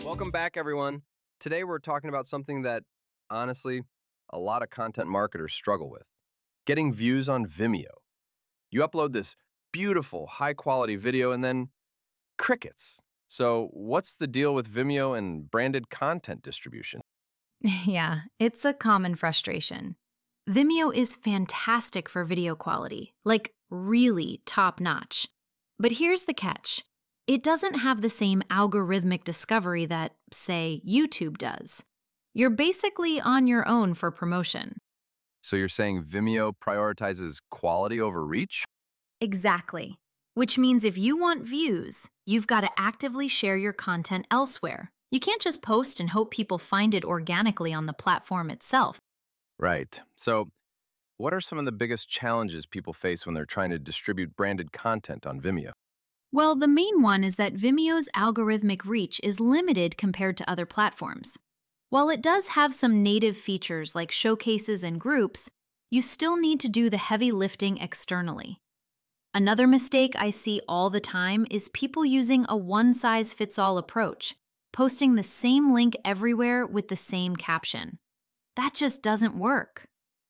Welcome back, everyone. Today we're talking about something that, honestly, a lot of content marketers struggle with: getting views on Vimeo. You upload this beautiful, high quality video and then crickets. So, what's the deal with Vimeo and branded content distribution? Yeah, it's a common frustration. Vimeo is fantastic for video quality, like really top notch. But here's the catch: it doesn't have the same algorithmic discovery that, say, YouTube does. You're basically on your own for promotion. So, you're saying Vimeo prioritizes quality over reach? Exactly. Which means if you want views, you've got to actively share your content elsewhere. You can't just post and hope people find it organically on the platform itself. Right. So, what are some of the biggest challenges people face when they're trying to distribute branded content on Vimeo? Well, the main one is that Vimeo's algorithmic reach is limited compared to other platforms. While it does have some native features like showcases and groups, you still need to do the heavy lifting externally. Another mistake I see all the time is people using a one-size-fits-all approach, posting the same link everywhere with the same caption. That just doesn't work.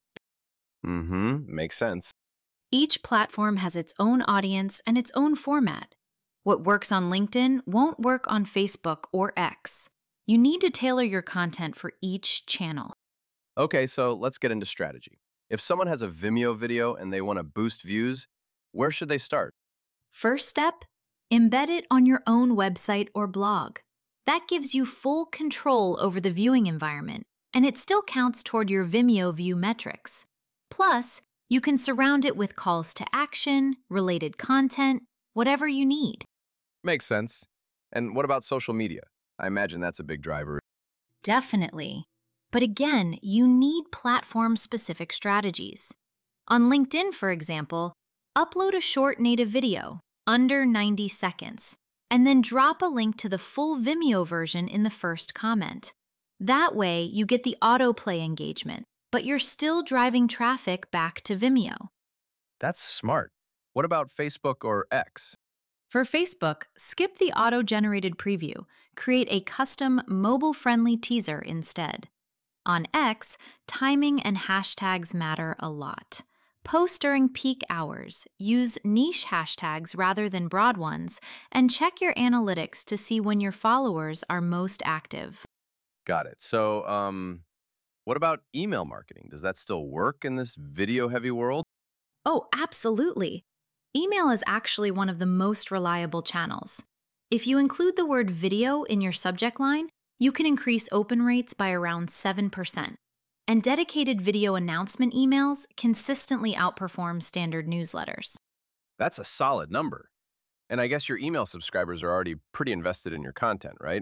Makes sense. Each platform has its own audience and its own format. What works on LinkedIn won't work on Facebook or X. You need to tailor your content for each channel. Okay, so let's get into strategy. If someone has a Vimeo video and they want to boost views, where should they start? First step, embed it on your own website or blog. That gives you full control over the viewing environment, and it still counts toward your Vimeo view metrics. Plus, you can surround it with calls to action, related content, whatever you need. Makes sense. And what about social media? I imagine that's a big driver. Definitely. But again, you need platform-specific strategies. On LinkedIn, for example, upload a short native video, under 90 seconds, and then drop a link to the full Vimeo version in the first comment. That way, you get the autoplay engagement, but you're still driving traffic back to Vimeo. That's smart. What about Facebook or X? For Facebook, skip the auto-generated preview. Create a custom mobile-friendly teaser instead. On X, timing and hashtags matter a lot. Post during peak hours, use niche hashtags rather than broad ones, and check your analytics to see when your followers are most active. Got it. So, what about email marketing? Does that still work in this video-heavy world? Oh, absolutely. Email is actually one of the most reliable channels. If you include the word video in your subject line, you can increase open rates by around 7%. And dedicated video announcement emails consistently outperform standard newsletters. That's a solid number. And I guess your email subscribers are already pretty invested in your content, right?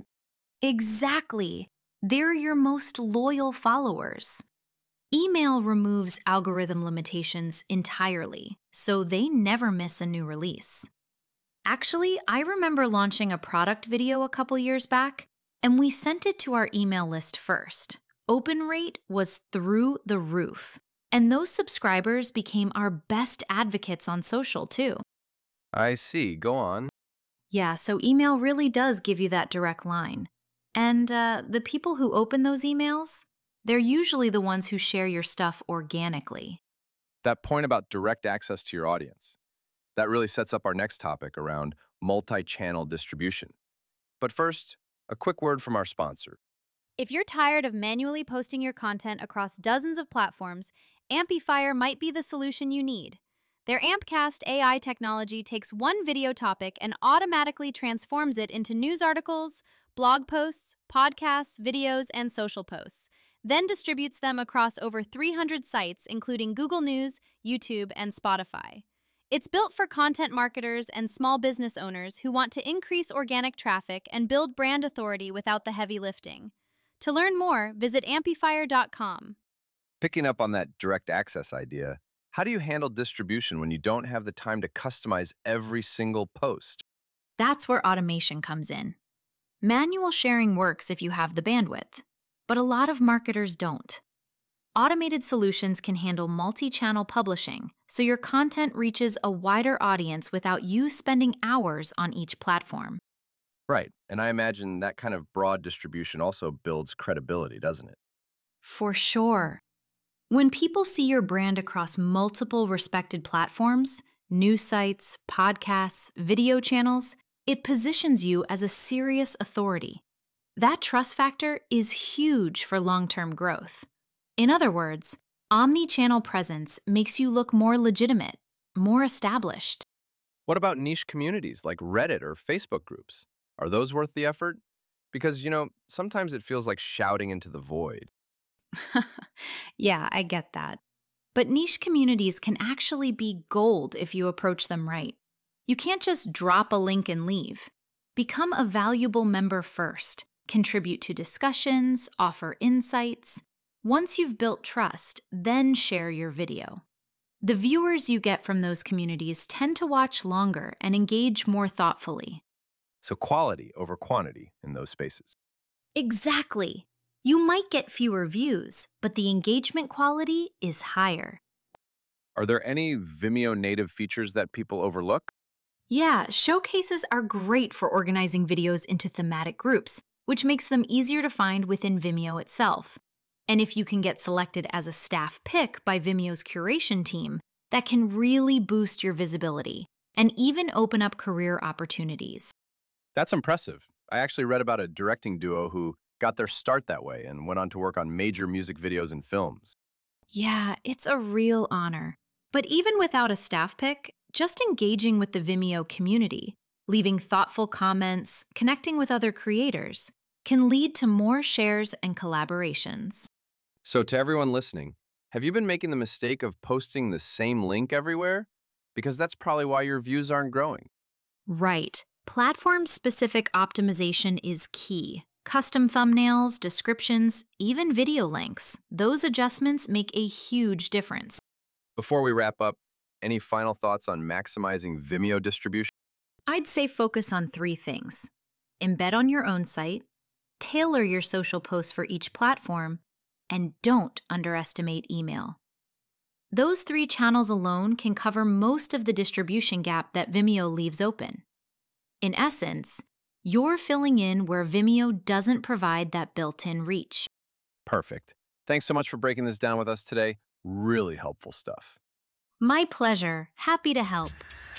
Exactly. They're your most loyal followers. Email removes algorithm limitations entirely, so they never miss a new release. Actually, I remember launching a product video a couple years back, and we sent it to our email list first. Open rate was through the roof, and those subscribers became our best advocates on social, too. I see. Go on. Yeah, so email really does give you that direct line. And the people who open those emails, they're usually the ones who share your stuff organically. That point about direct access to your audience, that really sets up our next topic around multi-channel distribution. But first, a quick word from our sponsor. If you're tired of manually posting your content across dozens of platforms, Amplifier might be the solution you need. Their Ampcast AI technology takes one video topic and automatically transforms it into news articles, blog posts, podcasts, videos, and social posts, then distributes them across over 300 sites, including Google News, YouTube, and Spotify. It's built for content marketers and small business owners who want to increase organic traffic and build brand authority without the heavy lifting. To learn more, visit amplifier.com. Picking up on that direct access idea, how do you handle distribution when you don't have the time to customize every single post? That's where automation comes in. Manual sharing works if you have the bandwidth, but a lot of marketers don't. Automated solutions can handle multi-channel publishing, so your content reaches a wider audience without you spending hours on each platform. Right. And I imagine that kind of broad distribution also builds credibility, doesn't it? For sure. When people see your brand across multiple respected platforms, news sites, podcasts, video channels, it positions you as a serious authority. That trust factor is huge for long term growth. In other words, omni-channel presence makes you look more legitimate, more established. What about niche communities like Reddit or Facebook groups? Are those worth the effort? Because, sometimes it feels like shouting into the void. Yeah, I get that. But niche communities can actually be gold if you approach them right. You can't just drop a link and leave. Become a valuable member first, contribute to discussions, offer insights. Once you've built trust, then share your video. The viewers you get from those communities tend to watch longer and engage more thoughtfully. So quality over quantity in those spaces. Exactly. You might get fewer views, but the engagement quality is higher. Are there any Vimeo native features that people overlook? Yeah, showcases are great for organizing videos into thematic groups, which makes them easier to find within Vimeo itself. And if you can get selected as a staff pick by Vimeo's curation team, that can really boost your visibility and even open up career opportunities. That's impressive. I actually read about a directing duo who got their start that way and went on to work on major music videos and films. Yeah, it's a real honor. But even without a staff pick, just engaging with the Vimeo community, leaving thoughtful comments, connecting with other creators, can lead to more shares and collaborations. So to everyone listening, have you been making the mistake of posting the same link everywhere? Because that's probably why your views aren't growing. Right. Platform-specific optimization is key. Custom thumbnails, descriptions, even video lengths. Those adjustments make a huge difference. Before we wrap up, any final thoughts on maximizing Vimeo distribution? I'd say focus on 3 things. Embed on your own site, tailor your social posts for each platform, and don't underestimate email. Those 3 channels alone can cover most of the distribution gap that Vimeo leaves open. In essence, you're filling in where Vimeo doesn't provide that built-in reach. Perfect. Thanks so much for breaking this down with us today. Really helpful stuff. My pleasure. Happy to help.